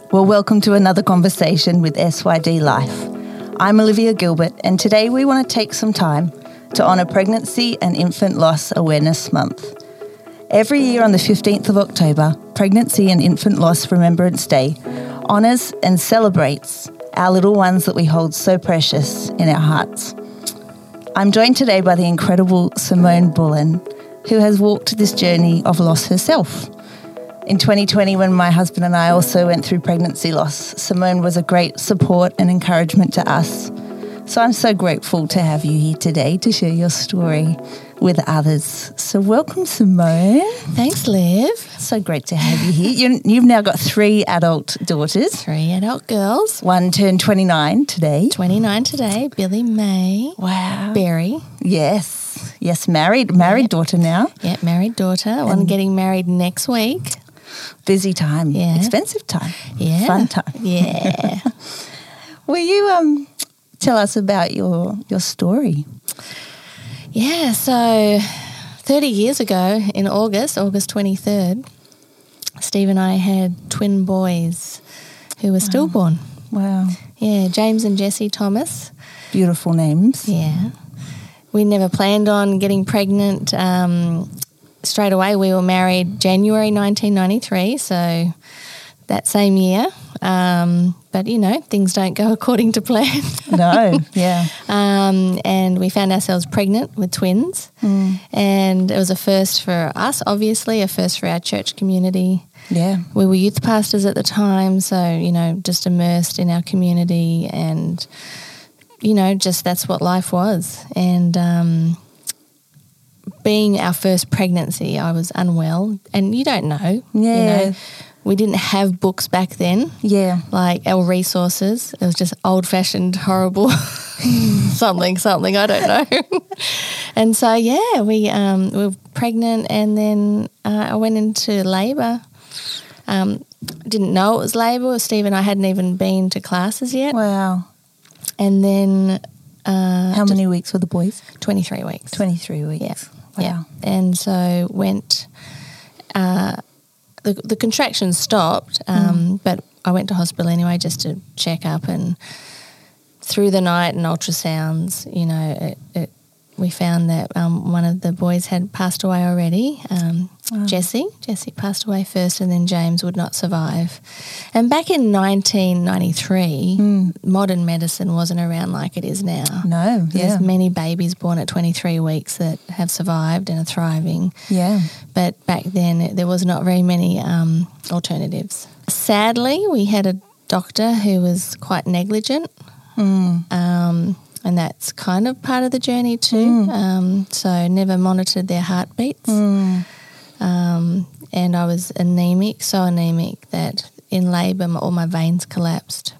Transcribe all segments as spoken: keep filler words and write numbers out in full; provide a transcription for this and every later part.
Well, welcome to another conversation with S Y D Life. I'm Olivia Gilbert, and today we want to take some time to honour Pregnancy and Infant Loss Awareness Month. Every year on the fifteenth of October, Pregnancy and Infant Loss Remembrance Day honours and celebrates our little ones that we hold so precious in our hearts. I'm joined today by the incredible Simone Bullen, who has walked this journey of loss herself. In twenty twenty, when my husband and I also went through pregnancy loss, Simone was a great support and encouragement to us. So I'm so grateful to have you here today to share your story with others. So welcome, Simone. Thanks, Liv. So great to have you here. You, you've now got three adult daughters. Three adult girls. One turned twenty-nine today. twenty-nine today. Billy May. Wow. Berry. Yes. Yes, married. Married yeah. daughter now. Yeah, married daughter. And one getting married next week. Busy time. Yeah. Expensive time. Yeah. Fun time. Yeah. Will you um tell us about your your story? Yeah, so thirty years ago in August, August twenty-third, Steve and I had twin boys who were stillborn. Wow. Yeah, James and Jesse Thomas. Beautiful names. Yeah. We never planned on getting pregnant um, straight away. We were married January nineteen ninety-three, so that same year. Um, but, you know, things don't go according to plan. No, yeah. Um, and we found ourselves pregnant with twins. Mm. And it was a first for us, obviously, a first for our church community. Yeah. We were youth pastors at the time, so, you know, just immersed in our community and, you know, just that's what life was. And um, being our first pregnancy, I was unwell. And you don't know. Yeah. You know, we didn't have books back then. Yeah. Like our resources. It was just old-fashioned, horrible something, something, I don't know. And so, yeah, we, um, we were pregnant and then uh, I went into labour. Um, didn't know it was labour. Steve and I hadn't even been to classes yet. Wow. And then... Uh, How many weeks were the boys? twenty-three weeks. twenty-three weeks. Yeah. Wow. Yeah. And so went... Uh, The, the contractions stopped, um, mm. but I went to hospital anyway just to check up, and through the night and ultrasounds, you know, it, it, we found that um, one of the boys had passed away already. Um, wow. Jesse, Jesse passed away first, and then James would not survive. And back in nineteen ninety-three, mm. modern medicine wasn't around like it is now. No, yeah. There's many babies born at twenty-three weeks that have survived and are thriving. Yeah. But back then there was not very many um, alternatives. Sadly, we had a doctor who was quite negligent. Mm. Um, and that's kind of part of the journey too. Mm. Um, so never monitored their heartbeats. Mm. Um, and I was anemic, so anemic that in labour all my veins collapsed.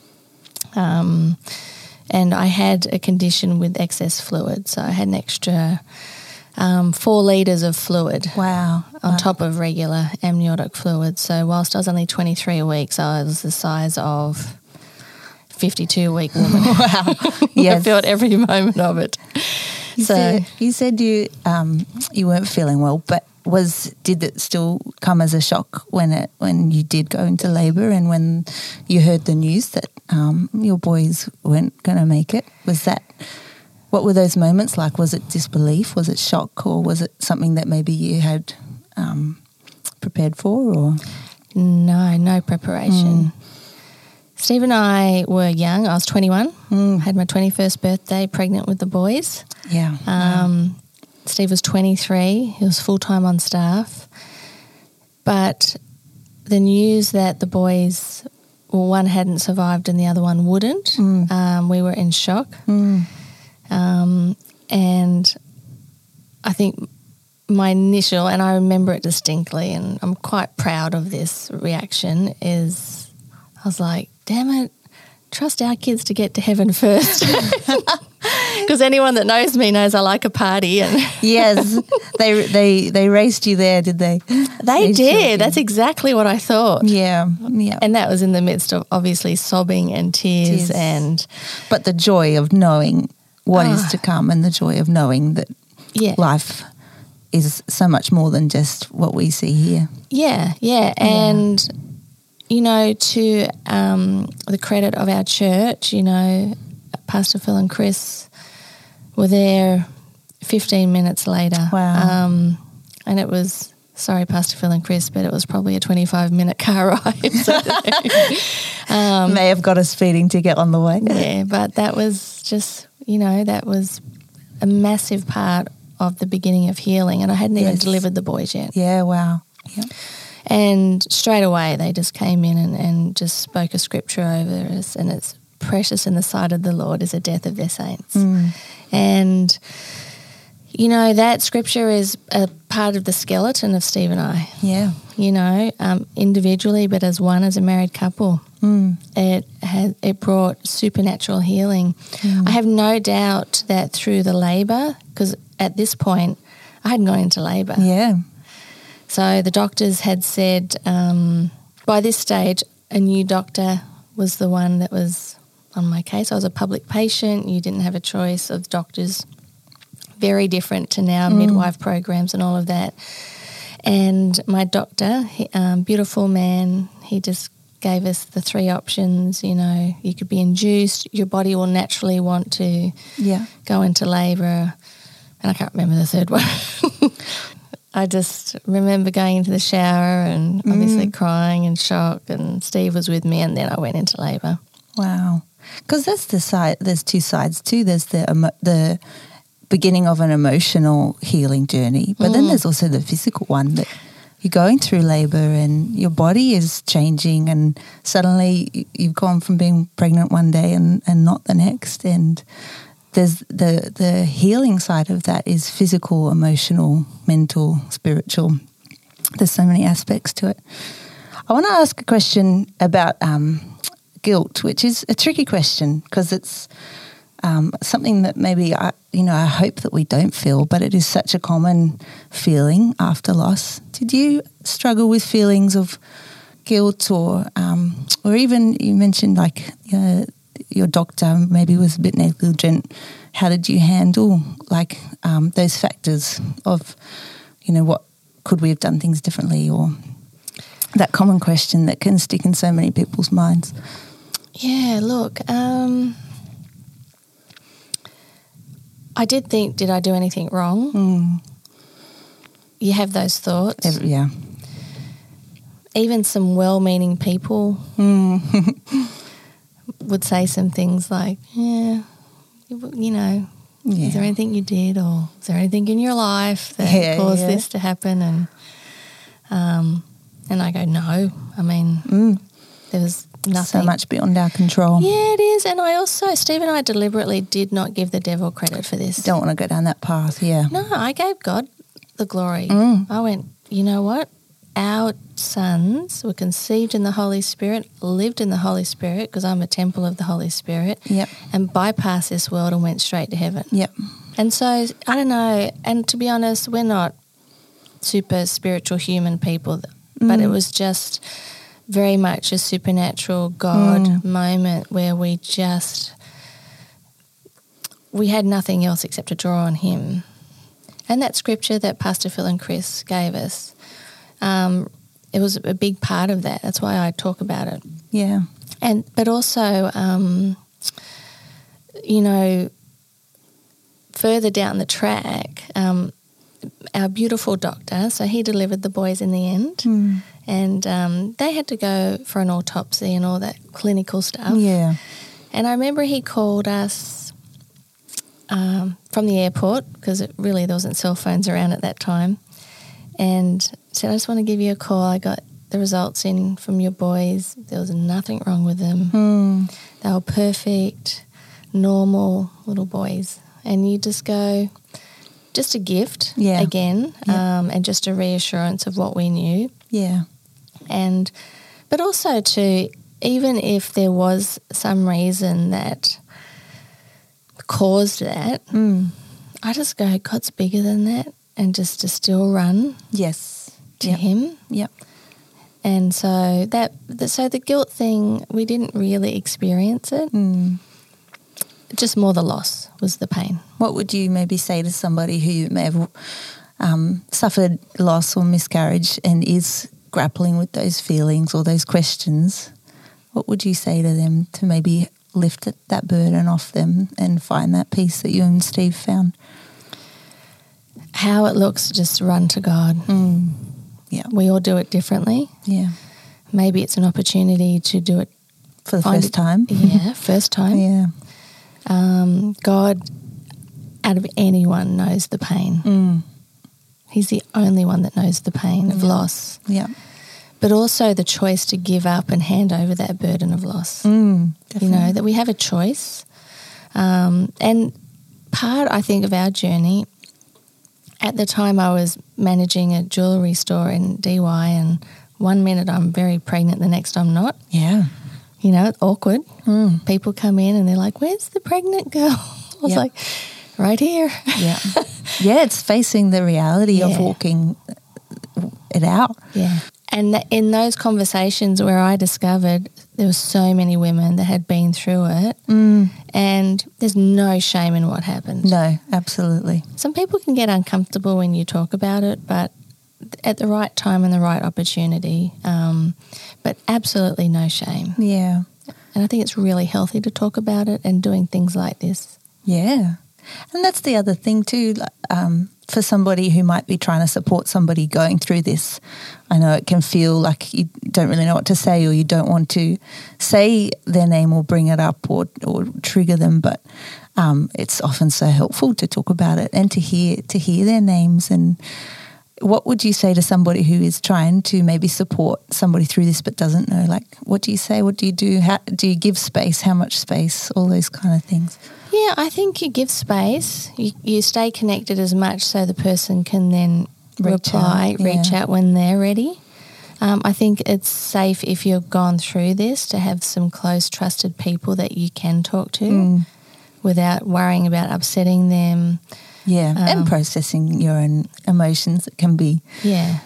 Um, and I had a condition with excess fluid, so I had an extra um, four litres of fluid. Wow. On wow. top of regular amniotic fluid. So whilst I was only twenty-three weeks, I was the size of fifty-two week woman. Wow. Yes. I felt every moment of it. You so said, you said you um, you weren't feeling well, but was did it still come as a shock when it when you did go into labour and when you heard the news that um, your boys weren't going to make it? Was that what were those moments like? Was it disbelief? Was it shock, or was it something that maybe you had um, prepared for? Or no, no preparation. Mm. Steve and I were young. I was twenty-one, mm. had my twenty-first birthday, pregnant with the boys. Yeah. Um, wow. Steve was twenty-three. He was full-time on staff. But the news that the boys, well, one hadn't survived and the other one wouldn't, mm. um, we were in shock. Mm. Um, and I think my initial, and I remember it distinctly, and I'm quite proud of this reaction, is I was like, damn it, trust our kids to get to heaven first. Because anyone that knows me knows I like a party. And yes, they they they raced you there, did they? They, they did. That's exactly what I thought. Yeah, yeah. And that was in the midst of obviously sobbing and tears, tears. and but the joy of knowing what oh. is to come, and the joy of knowing that yeah. life is so much more than just what we see here. Yeah, yeah, and. Yeah. you know, to um, the credit of our church, you know, Pastor Phil and Chris were there fifteen minutes later. Wow. Um, and it was, sorry, Pastor Phil and Chris, but it was probably a twenty-five minute car ride. So, um, May have got a speeding ticket on the way. Yeah, but that was just, you know, that was a massive part of the beginning of healing, and I hadn't yes. even delivered the boys yet. Yeah, wow. Yeah. And straight away they just came in and, and just spoke a scripture over us, and it's precious in the sight of the Lord is the death of their saints. Mm. And, you know, that scripture is a part of the skeleton of Steve and I. Yeah. You know, um, individually, but as one, as a married couple. Mm. It had, it brought supernatural healing. Mm. I have no doubt that through the labour, because at this point I hadn't gone into labour. Yeah. So the doctors had said um, by this stage a new doctor was the one that was on my case. I was a public patient. You didn't have a choice of doctors. Very different to now, mm. midwife programs and all of that. And my doctor, he, um, beautiful man, he just gave us the three options. You know, you could be induced, your body will naturally want to yeah. go into labour, and I can't remember the third one. I just remember going into the shower and obviously mm. crying and shock, and Steve was with me, and then I went into labour. Wow. Because that's the side, there's two sides too. There's the emo- the beginning of an emotional healing journey, but mm. then there's also the physical one that you're going through labour and your body is changing, and suddenly you've gone from being pregnant one day and, and not the next, and there's the the healing side of that is physical, emotional, mental, spiritual. There's so many aspects to it. I want to ask a question about um, guilt, which is a tricky question because it's um, something that maybe I, you know, I hope that we don't feel, but it is such a common feeling after loss. Did you struggle with feelings of guilt, or um, or even you mentioned like you know, your doctor maybe was a bit negligent? How did you handle like um, those factors of, you know, what could we have done things differently, or that common question that can stick in so many people's minds? Yeah, look, um, I did think, did I do anything wrong? Mm. You have those thoughts. Every, yeah. Even some well-meaning people mm. would say some things like, yeah, you know, yeah. is there anything you did, or is there anything in your life that yeah, caused yeah. this to happen? And um, and I go, no. I mean, mm. there was nothing. So much beyond our control. Yeah, it is. And I also, Steve and I deliberately did not give the devil credit for this. Don't want to go down that path, yeah. No, I gave God the glory. Mm. I went, you know what? Our sons were conceived in the Holy Spirit, lived in the Holy Spirit, because I'm a temple of the Holy Spirit, yep. and bypassed this world and went straight to heaven. Yep. And so, I don't know, and to be honest, we're not super spiritual human people, mm. but it was just very much a supernatural God mm. moment where we just, we had nothing else except to draw on him. And that scripture that Pastor Phil and Chris gave us, Um, it was a big part of that. That's why I talk about it. Yeah. And but also, um, you know, further down the track, um, our beautiful doctor, so he delivered the boys in the end, mm. and um, they had to go for an autopsy and all that clinical stuff. Yeah. And I remember he called us um, from the airport, because it really there wasn't cell phones around at that time, and said, I just want to give you a call. I got the results in from your boys. There was nothing wrong with them. Mm. They were perfect, normal little boys. And you just go, just a gift yeah. again, yeah. Um, and just a reassurance of what we knew. Yeah. And but also too, even if there was some reason that caused that, mm. I just go, God's bigger than that, and just to still run. Yes. To yep. him. Yep. And so that, so the guilt thing, we didn't really experience it. Mm. Just more the loss was the pain. What would you maybe say to somebody who may have um, suffered loss or miscarriage and is grappling with those feelings or those questions, what would you say to them to maybe lift it, that burden off them and find that peace that you and Steve found? How it looks, just run to God. Mm. Yeah. We all do it differently. Yeah. Maybe it's an opportunity to do it for the first it, time. Yeah, first time. Yeah. Um, God, out of anyone, knows the pain. Mm. He's the only one that knows the pain of yeah. loss. Yeah. But also the choice to give up and hand over that burden of loss. Mm, you know, that we have a choice. Um, and part, I think, of our journey, at the time I was managing a jewellery store in D Y, and one minute I'm very pregnant, the next I'm not. Yeah. You know, it's awkward. Mm. People come in and they're like, where's the pregnant girl? I was yep. like, right here. Yeah. Yeah, it's facing the reality yeah. of walking it out. Yeah. And th- in those conversations where I discovered there were so many women that had been through it, mm. and there's no shame in what happened. No, absolutely. Some people can get uncomfortable when you talk about it, but at the right time and the right opportunity, um, but absolutely no shame. Yeah. And I think it's really healthy to talk about it and doing things like this. Yeah. And that's the other thing too, um, for somebody who might be trying to support somebody going through this. I know it can feel like you don't really know what to say, or you don't want to say their name or bring it up or, or trigger them, but um, it's often so helpful to talk about it and to hear to hear their names. And what would you say to somebody who is trying to maybe support somebody through this but doesn't know? Like, what do you say? What do you do? How do you give space? How much space? All those kind of things. Yeah, I think you give space. You, you stay connected as much so the person can then reach reply, out, yeah. reach out when they're ready. Um, I think it's safe if you've gone through this to have some close, trusted people that you can talk to Mm. without worrying about upsetting them. Yeah, Um, and processing your own emotions. It can be, Yeah.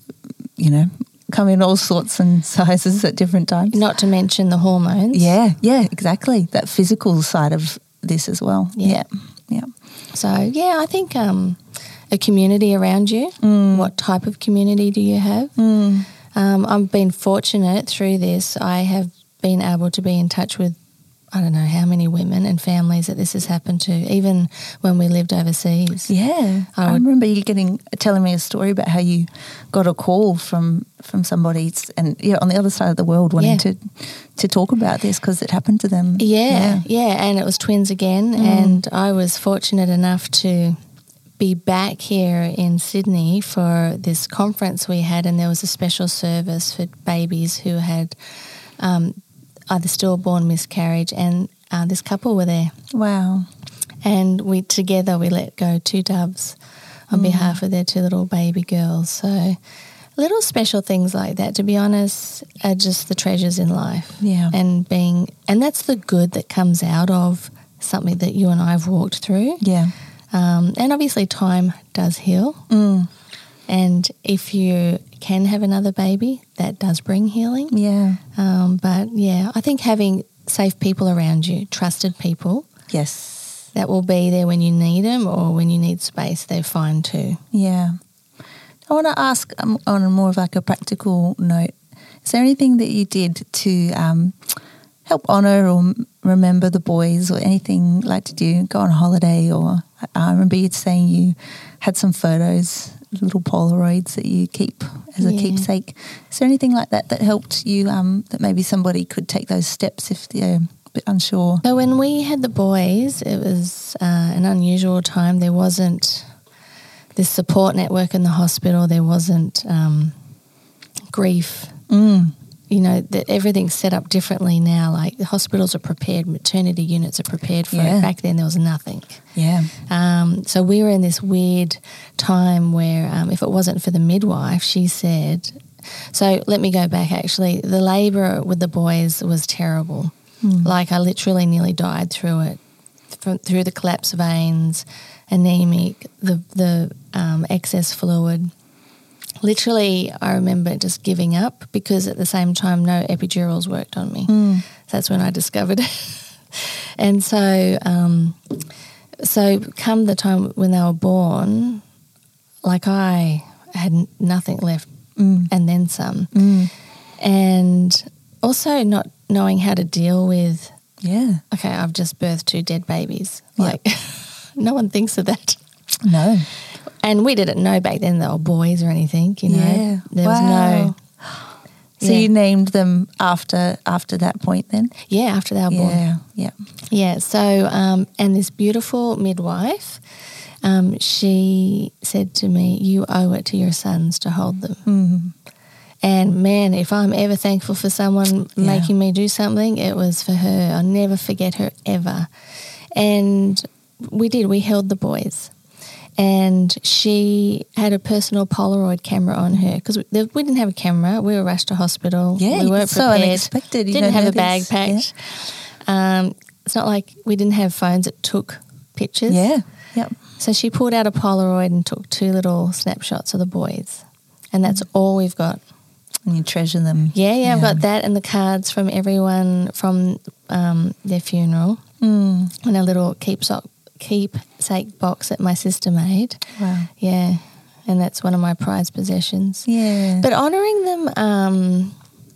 you know, come in all sorts and sizes at different times. Not to mention the hormones. Yeah, yeah, exactly. That physical side of this as well. Yeah. Yeah. So, yeah, I think um, a community around you. Mm. What type of community do you have? Mm. Um, I've been fortunate through this. I have been able to be in touch with I don't know how many women and families that this has happened to, even when we lived overseas. Yeah. I, I would- remember you getting telling me a story about how you got a call from, from somebody and yeah, on the other side of the world wanting Yeah. to to talk about this because it happened to them. Yeah, yeah, and it was twins again, and I was fortunate enough to be back here in Sydney for this conference we had, and there was a special service for babies who had um, either stillborn, miscarriage, and uh, this couple were there. Wow. And we together we let go two doves on mm. behalf of their two little baby girls. So little special things like that, to be honest, are just the treasures in life. Yeah. And being and that's the good that comes out of something that you and I have walked through. Yeah. Um, and obviously time does heal. Mm. And if you can have another baby, that does bring healing. Yeah. Um, but, yeah, I think having safe people around you, trusted people. Yes. That will be there when you need them, or when you need space, they're fine too. Yeah. I want to ask um, on a more of like a practical note, is there anything that you did to um, help honour or m- remember the boys, or anything? Like, did you go on holiday, or I remember you saying you had some photos, little Polaroids that you keep as a Yeah. keepsake. Is there anything like that that helped you, um, that maybe somebody could take those steps if they're a bit unsure? So when we had the boys, it was uh, an unusual time. There wasn't this support network in the hospital. There wasn't um, grief. Mm. You know, that everything's set up differently now. Like the hospitals are prepared, maternity units are prepared for Yeah. it. Back then there was nothing. Yeah. Um, so we were in this weird time where um, if it wasn't for the midwife, she said, so let me go back actually, the labour with the boys was terrible. Mm. Like I literally nearly died through it, from, through the collapsed veins, anemic, the, the um, excess fluid. Literally, I remember just giving up because at the same time no epidurals worked on me. Mm. That's when I discovered it. And so, um, so come the time when they were born, like I had nothing left mm. and then some. Mm. And also not knowing how to deal with, Yeah. okay, I've just birthed two dead babies. Like, no one thinks of that. No. And we didn't know back then they were boys or anything, you know. Yeah. There wow. was no... So yeah. you named them after after that point then? Yeah, after they were born. Yeah, yeah. Yeah, so, um, and this beautiful midwife, um, she said to me, you owe it to your sons to hold them. Mm. And man, if I'm ever thankful for someone Yeah. making me do something, it was for her. I'll never forget her ever. And we did, we held the boys. And she had a personal Polaroid camera on her because we, we didn't have a camera. We were rushed to hospital. Yeah, we weren't it's so prepared. unexpected. You Didn't don't have know a bag this. packed. Yeah. Um, it's not like we didn't have phones that took pictures. Yeah, yep. So she pulled out a Polaroid and took two little snapshots of the boys. And that's all we've got. And you treasure them. Yeah, yeah, I've got that and the cards from everyone from um, their funeral Mm. and a little keepsake, keepsake box that my sister made. Wow. Yeah, and that's one of my prized possessions. Yeah. But honouring them, um,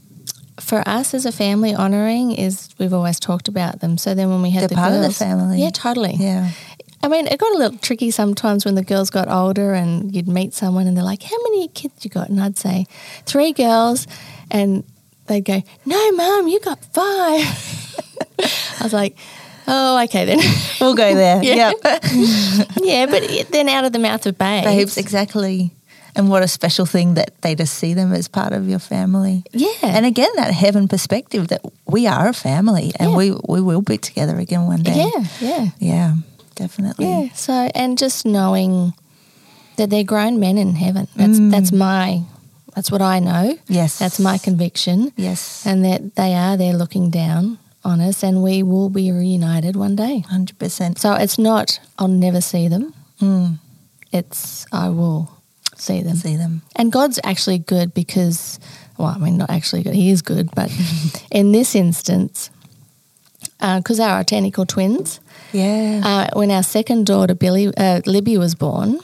for us as a family, honouring is, we've always talked about them. So then when we had They're the part girls, of the family. Yeah, totally. Yeah. I mean, it got a little tricky sometimes when the girls got older and you'd meet someone and they're like, how many kids you got? And I'd say, three girls. And they'd go, no, Mum, you got five. I was like, oh, okay then. We'll go there. Yeah. Yep. Yeah, but it, then out of the mouth of babes. Babes, exactly. And what a special thing that they just see them as part of your family. Yeah. And again, that heaven perspective that we are a family and Yeah. we, we will be together again one day. Yeah, yeah. Yeah, definitely. Yeah, so, and just knowing that they're grown men in heaven. That's Mm. that's my, that's what I know. Yes. That's my conviction. Yes. And that they are there looking down on us and we will be reunited one day. one hundred percent. So it's not, I'll never see them. Mm. It's, I will see them. See them. And God's actually good because, well, I mean, not actually good, he is good, but in this instance, because uh, our identical twins, Yeah. uh, when our second daughter, Billy, uh, Libby, was born,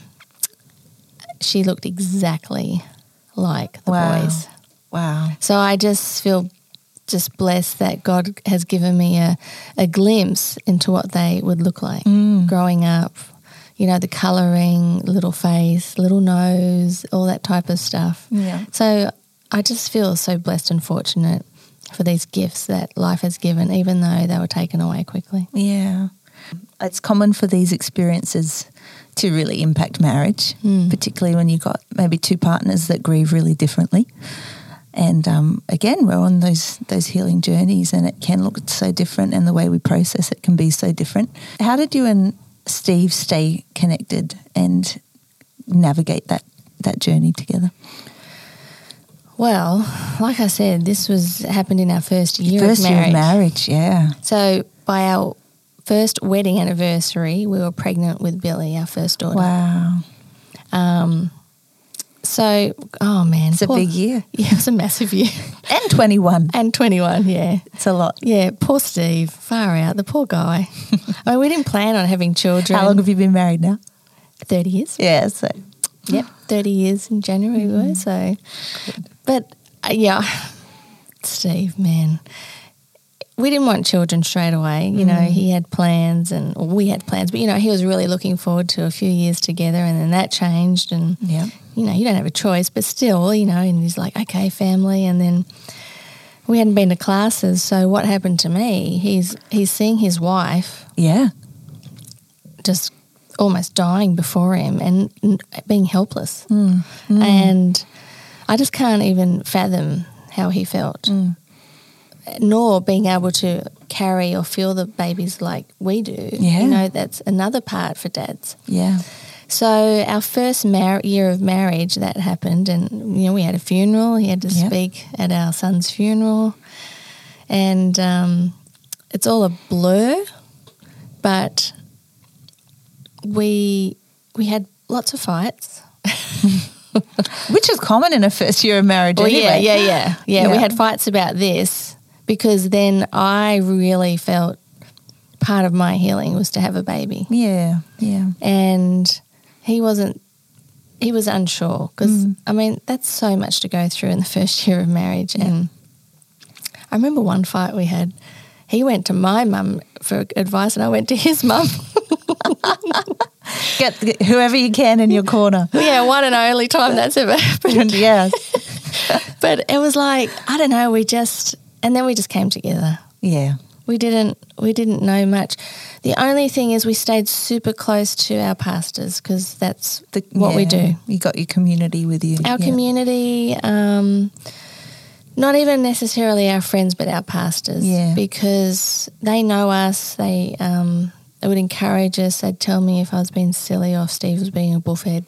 she looked exactly like the Wow. boys. Wow. So I just feel just blessed that God has given me a, a glimpse into what they would look like Mm. growing up. You know, the colouring, little face, little nose, all that type of stuff. Yeah. So I just feel so blessed and fortunate for these gifts that life has given, even though they were taken away quickly. Yeah. It's common for these experiences to really impact marriage, Mm. particularly when you've got maybe two partners that grieve really differently. And um, again, we're on those those healing journeys and it can look so different and the way we process it can be so different. How did you and Steve stay connected and navigate that, that journey together? Well, like I said, this was happened in our first year First of year marriage. of marriage, yeah. So by our first wedding anniversary, we were pregnant with Billy, our first daughter. Wow. Um, so, oh man. It's a poor- big year. Yeah, it was a massive year. And twenty-one. And twenty-one, yeah. It's a lot. Yeah, poor Steve, far out, the poor guy. I mean, we didn't plan on having children. How long have you been married now? thirty years. Yeah, so Yep, thirty years in January we were, so. But, uh, yeah, Steve, man. We didn't want children straight away. You know, he had plans and or we had plans, but, you know, he was really looking forward to a few years together and then that changed and, yeah. you know, you don't have a choice, but still, you know, and he's like, okay, family. And then we hadn't been to classes. So what happened to me, he's he's seeing his wife Yeah. just almost dying before him and n- being helpless. Mm. Mm. And I just can't even fathom how he felt, Mm. nor being able to carry or feel the babies like we do. Yeah. You know, that's another part for dads. Yeah. So our first mar- year of marriage, that happened, and you know we had a funeral. He had to Yep. speak at our son's funeral, and um, it's all a blur. But we we had lots of fights. Which is common in a first year of marriage Well, anyway. yeah, yeah, yeah, yeah. We Yeah. had fights about this because then I really felt part of my healing was to have a baby. Yeah, yeah. And he wasn't he was unsure because, mm. I mean, that's so much to go through in the first year of marriage. Yeah. And I remember one fight we had, he went to my mum for advice and I went to his mum. Get, get whoever you can in your corner. Yeah, one and only time that's ever happened. Yes. But it was like, I don't know, we just, and then we just came together. Yeah. We didn't, we didn't know much. The only thing is we stayed super close to our pastors because that's the, what yeah, we do. You got your community with you. Our yeah. community, um, not even necessarily our friends, but our pastors. Yeah. Because they know us. They um, they would encourage us. They'd tell me if I was being silly or if Steve was being a buffhead.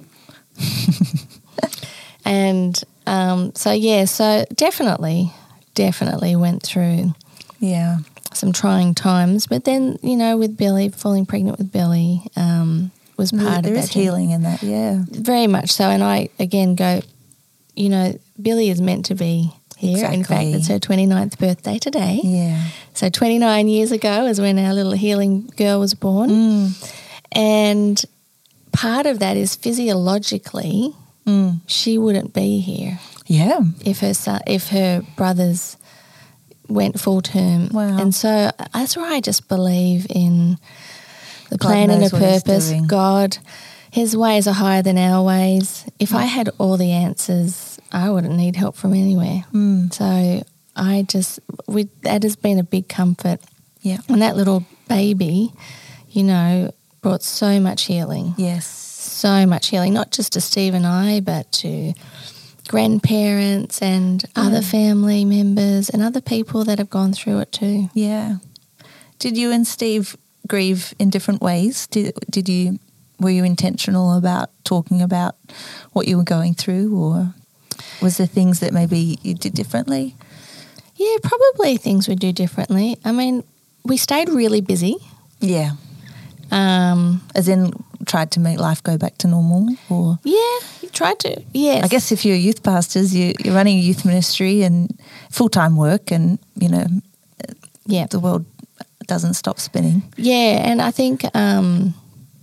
And um, so, yeah, so definitely, definitely went through yeah some trying times. But then, you know, with Billy, falling pregnant with Billy um, was part there, of that. There is healing in that, yeah. Very much so. And I, again, go, you know, Billy is meant to be here. Exactly. In fact, it's her twenty-ninth birthday today. Yeah. So twenty-nine years ago is when our little healing girl was born. Mm. And part of that is physiologically mm. she wouldn't be here. Yeah. If her son, if her brothers went full term. Wow. And so that's where I just believe in the God plan and the knows what he's purpose. doing. God, his ways are higher than our ways. If I had all the answers, I wouldn't need help from anywhere. Mm. So I just, we, that has been a big comfort. Yeah. And that little baby, you know, brought so much healing. Yes. So much healing, not just to Steve and I, but to grandparents and yeah. other family members and other people that have gone through it too. Yeah. Did you and Steve grieve in different ways? Did did you were you intentional about talking about what you were going through, or was there things that maybe you did differently? Yeah, probably things we do differently. I mean, we stayed really busy. Yeah. Um, As in tried to make life go back to normal, or? Yeah, tried to, yes. I guess if you're youth pastors, you, you're running a youth ministry and full-time work and, you know, yeah. the world doesn't stop spinning. Yeah, and I think um,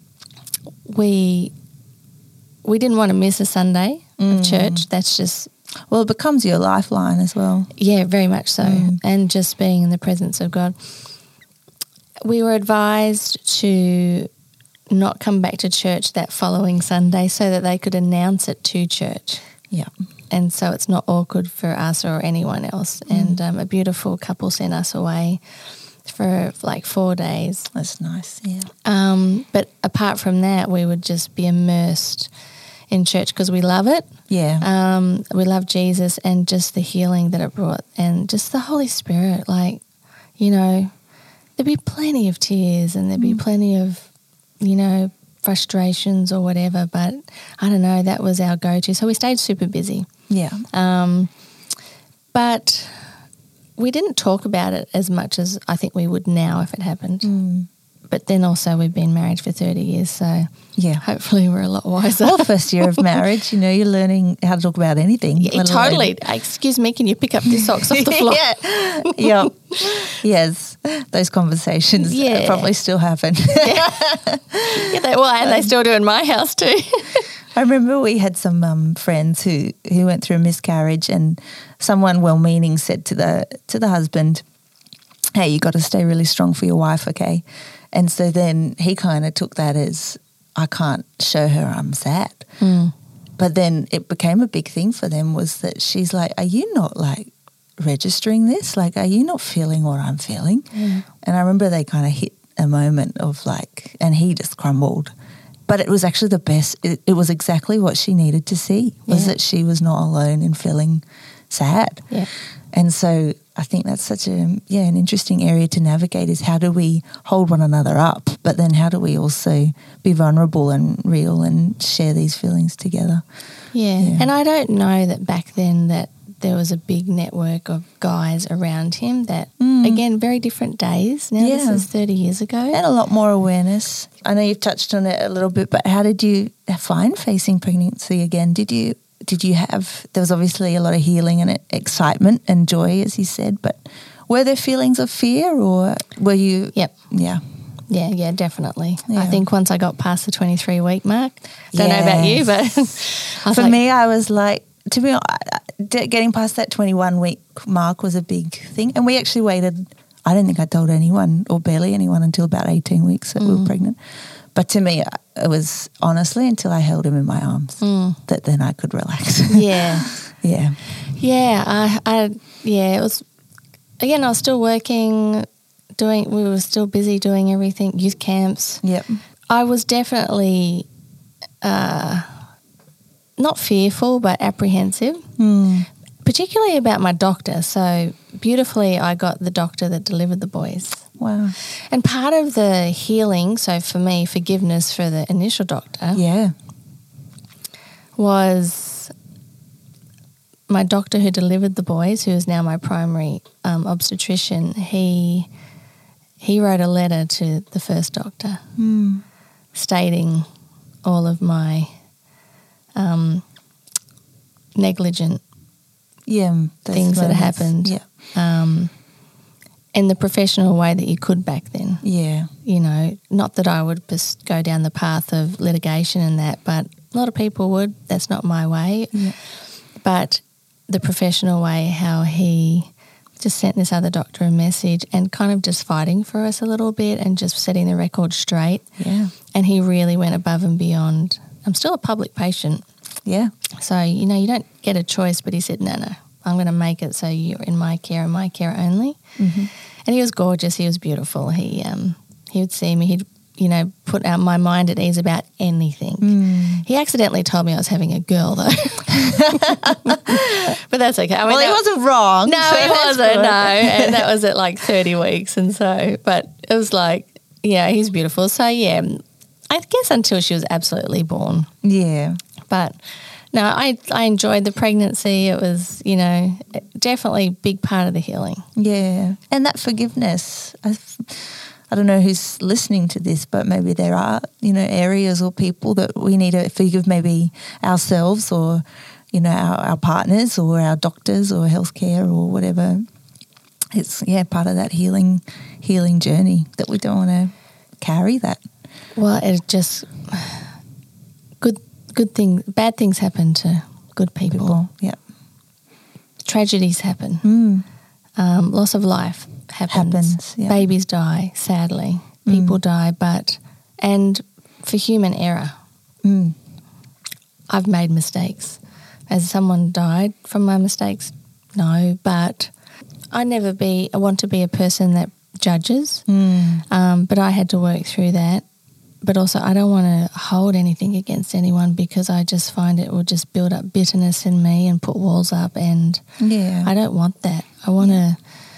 we we didn't want to miss a Sunday mm. of church. That's just... Well, it becomes your lifeline as well. Yeah, very much so. Mm. And just being in the presence of God. We were advised to not come back to church that following Sunday so that they could announce it to church. Yeah. And so it's not awkward for us or anyone else. Mm. And um, a beautiful couple sent us away for like four days. That's nice, yeah. Um, but apart from that, we would just be immersed in church because we love it. Yeah. Um, we love Jesus and just the healing that it brought and just the Holy Spirit. Like, you know, there'd be plenty of tears and there'd be mm. plenty of, you know, frustrations or whatever. But I don't know, that was our go-to. So we stayed super busy. Yeah. Um, but we didn't talk about it as much as I think we would now if it happened. Mm. But then also we've been married for thirty years, so yeah, hopefully we're a lot wiser. Well, first year of marriage, you know, you're learning how to talk about anything. Yeah, totally. Excuse me, can you pick up the socks off the floor? yeah. yeah. Yes, those conversations yeah. probably still happen. yeah. yeah they, well, and they still do in my house too. I remember we had some um, friends who, who went through a miscarriage, and someone well-meaning said to the to the husband, hey, you got to stay really strong for your wife, okay? And so then he kind of took that as, I can't show her I'm sad. Mm. But then it became a big thing for them was that she's like, are you not like registering this? Like, are you not feeling what I'm feeling? Mm. And I remember they kind of hit a moment of like, and he just crumbled. But it was actually the best, it, it was exactly what she needed to see, was yeah. that she was not alone in feeling sad. Yeah. And so I think that's such a, yeah, an interesting area to navigate is how do we hold one another up, but then how do we also be vulnerable and real and share these feelings together? Yeah. yeah. And I don't know that back then that there was a big network of guys around him that, mm. again, very different days. Now yeah. this is thirty years ago. And a lot more awareness. I know you've touched on it a little bit, but how did you find facing pregnancy again? Did you... Did you have, there was obviously a lot of healing and excitement and joy, as you said, but were there feelings of fear or were you? Yep. Yeah. Yeah, yeah, definitely. Yeah. I think once I got past the twenty-three week mark, don't know about you, but I was for like, me, I was like, to be honest, getting past that twenty-one week mark was a big thing. And we actually waited, I don't think I told anyone or barely anyone until about eighteen weeks that mm. we were pregnant. But to me, it was honestly until I held him in my arms mm. that then I could relax. Yeah. yeah. Yeah. I, I, yeah, it was, again, I was still working, doing, we were still busy doing everything, youth camps. Yep. I was definitely uh, not fearful, but apprehensive, mm. particularly about my doctor. So beautifully, I got the doctor that delivered the boys. Wow. And part of the healing, so for me, forgiveness for the initial doctor, yeah, was my doctor who delivered the boys, who is now my primary um, obstetrician. He he wrote a letter to the first doctor mm. stating all of my um, negligent yeah, things that happened. Yeah. Um, in the professional way that you could back then. Yeah. You know, not that I would just go down the path of litigation and that, but a lot of people would. That's not my way. Yeah. But the professional way, how he just sent this other doctor a message and kind of just fighting for us a little bit and just setting the record straight. Yeah. And he really went above and beyond. I'm still a public patient. Yeah. So, you know, you don't get a choice, but he said, no, no, I'm going to make it so you're in my care and my care only. Mm-hmm. And he was gorgeous. He was beautiful. He um he would see me. He'd, you know, put out my mind at ease about anything. Mm. He accidentally told me I was having a girl, though. But that's okay. I mean, well, he that, wasn't wrong. No, so he wasn't, no. And that was at like thirty weeks. And so, but it was like, yeah, he's beautiful. So, yeah, I guess until she was absolutely born. Yeah. But no, I I enjoyed the pregnancy. It was, you know, definitely a big part of the healing. Yeah. And that forgiveness, I, I don't know who's listening to this, but maybe there are, you know, areas or people that we need to forgive, maybe ourselves or, you know, our, our partners or our doctors or healthcare or whatever. It's, yeah, part of that healing healing journey that we don't want to carry that. Well, it just... Good good things, bad things happen to good people. people yeah. Tragedies happen. Mm. Um, loss of life happens. happens yeah. Babies die, sadly. People mm. die, but, and for human error. Mm. I've made mistakes. Has someone died from my mistakes? No, but I never be, I want to be a person that judges, mm. um, but I had to work through that. But also I don't want to hold anything against anyone because I just find it will just build up bitterness in me and put walls up, and yeah. I don't want that. I want to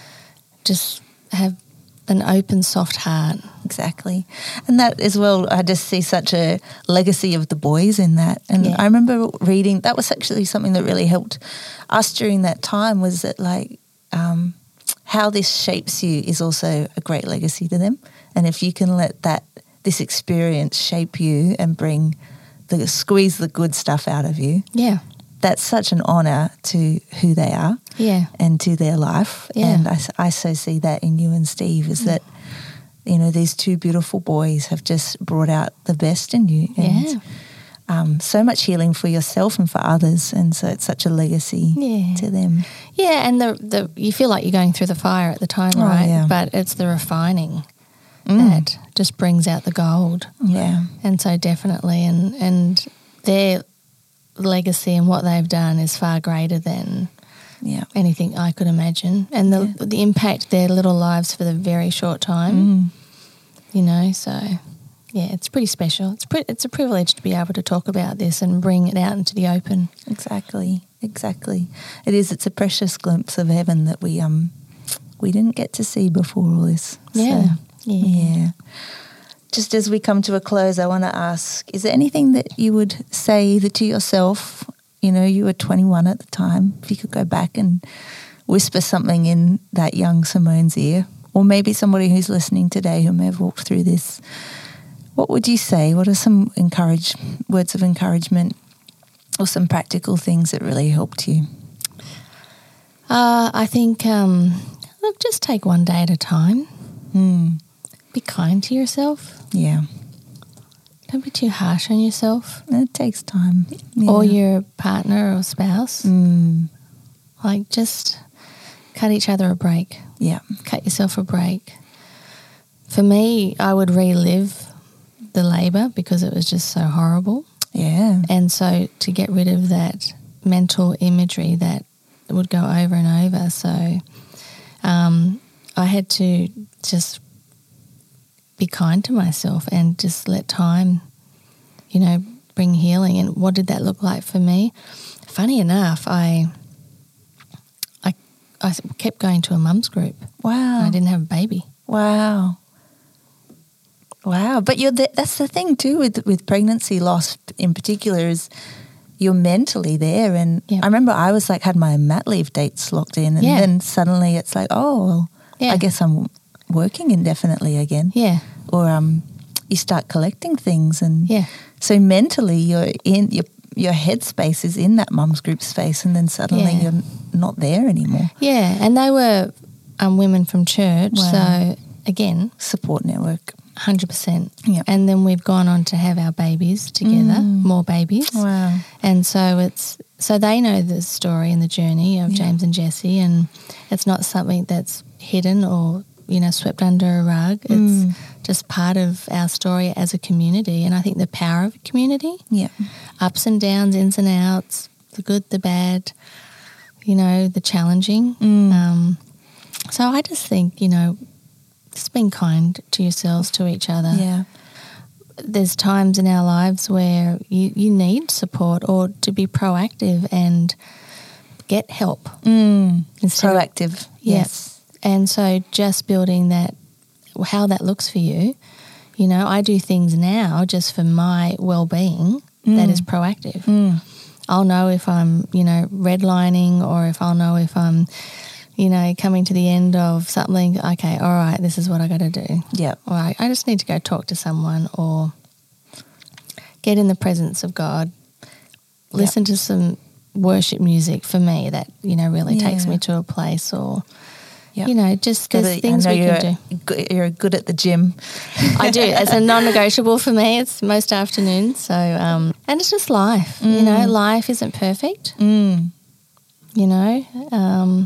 just have an open, soft heart. Exactly. And that as well, I just see such a legacy of the boys in that. And yeah. I remember reading, that was actually something that really helped us during that time, was that like um, how this shapes you is also a great legacy to them. And if you can let that this experience shape you and bring the squeeze the good stuff out of you. Yeah. That's such an honour to who they are. Yeah. And to their life. Yeah. And I, I so see that in you and Steve is yeah. that, you know, these two beautiful boys have just brought out the best in you. And yeah. um, so much healing for yourself and for others. And so it's such a legacy yeah. to them. Yeah, and the the you feel like you're going through the fire at the time, oh, right? Yeah. But it's the refining. Mm. That just brings out the gold. Yeah. And so definitely, and and their legacy and what they've done is far greater than yeah. anything I could imagine. And the yeah. the impact their little lives for the very short time, mm. you know, so yeah, it's pretty special. It's pre- it's a privilege to be able to talk about this and bring it out into the open. Exactly, exactly. It is, it's a precious glimpse of heaven that we um we didn't get to see before all this. Yeah. So. Yeah. yeah. Just as we come to a close, I want to ask, is there anything that you would say either to yourself, you know, you were twenty-one at the time, if you could go back and whisper something in that young Simone's ear, or maybe somebody who's listening today who may have walked through this, what would you say? What are some encourage words of encouragement or some practical things that really helped you? Uh, I think, um, look, just take one day at a time. Hmm. be kind to yourself. Yeah. Don't be too harsh on yourself. It takes time. Yeah. Or your partner or spouse. Mm. Like, just cut each other a break. Yeah. Cut yourself a break. For me, I would relive the labour because it was just so horrible. Yeah. And so to get rid of that mental imagery that would go over and over. So um, I had to just be kind to myself and just let time, you know, bring healing. And what did that look like for me? Funny enough, I I, I kept going to a mum's group. Wow. I didn't have a baby. Wow. Wow. But you're the, that's the thing too with, with pregnancy loss in particular is you're mentally there. And Yep. I remember I was like, had my mat leave dates locked in and Yeah. then suddenly it's like, oh, well, Yeah. I guess I'm working indefinitely again. Yeah. Or um, you start collecting things. And Yeah. so mentally you're in, your your headspace is in that mum's group space and then suddenly Yeah. you're not there anymore. Yeah. And they were um, women from church. Wow. So, again, Support network. one hundred percent. Yep. And then we've gone on to have our babies together, Mm. more babies. Wow. And so it's so they know the story and the journey of Yeah. James and Jessie, and it's not something that's hidden or, you know, swept under a rug. It's Mm. just part of our story as a community. And I think the power of a community, Yeah. ups and downs, ins and outs, the good, the bad, you know, the challenging. Mm. Um, so I just think, you know, just being kind to yourselves, to each other. Yeah. There's times in our lives where you, you need support or to be proactive and get help. Mm. Instead of- Proactive. Yeah. Yes. And so just building that, how that looks for you. You know, I do things now just for my well-being that is proactive. Mm. I'll know if I'm, you know, redlining or if I'll know if I'm, you know, coming to the end of something. Okay, all right, this is what I got to do. Yeah. All right, I just need to go talk to someone or get in the presence of God, listen to some worship music for me that, you know, really takes Yeah. me to a place or, Yep. you know, just there's Gotta- things I know we you're, can do. good- You're good at the gym. I do. It's a non-negotiable for me. It's most afternoons. So, um, and it's just life, you know, life isn't perfect, Mm. you know, um,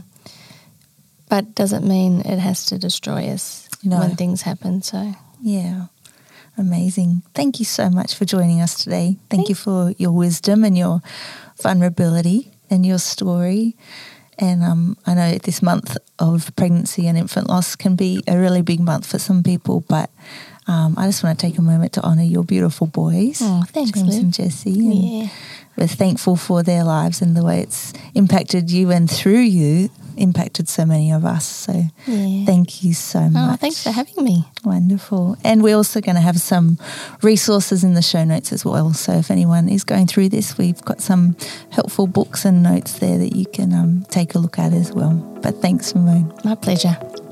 but doesn't mean it has to destroy us No. when things happen. So, Yeah. Amazing. Thank you so much for joining us today. Thank you for your wisdom and your vulnerability and your story. And um, I know this month of pregnancy and infant loss can be a really big month for some people, but um, I just want to take a moment to honour your beautiful boys, Oh, thanks, James Liv. and Jessie. And yeah. we're thankful for their lives and the way it's impacted you and through you impacted so many of us. So Yeah. thank you so much. Oh, thanks for having me. Wonderful. And we're also going to have some resources in the show notes as well. So if anyone is going through this, we've got some helpful books and notes there that you can um, take a look at as well. But thanks, Simone. My pleasure.